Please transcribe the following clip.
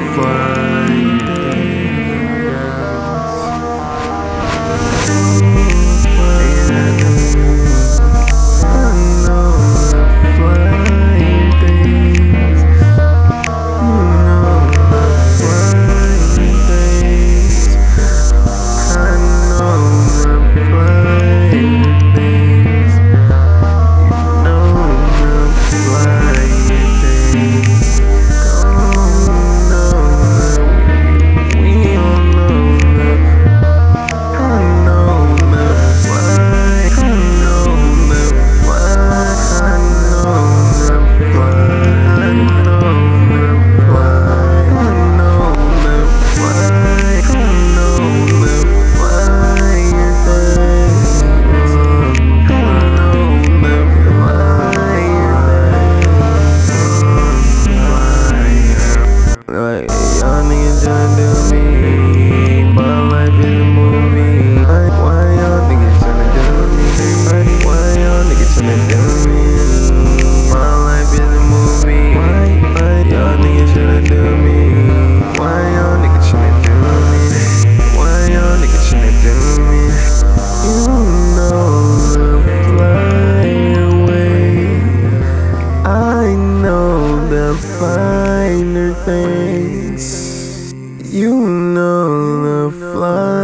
fine things. I know the fine things. You know the fine things. I know the fine things. You know the fine things. Oh no, we all know the. I know the fine. I know the fine. I know the fine. I know the fine. I know the fine. I know the fine things. I know the fine things. Like y'all niggas tryna do me. My life is a movie. Why y'all niggas tryna do me? Why y'all niggas tryna do me? My life is a movie. Why y'all niggas tryna do me? Why y'all niggas tryna do me? Why y'all niggas tryna do me? You know the fly away. I know the finer things. You know the fly.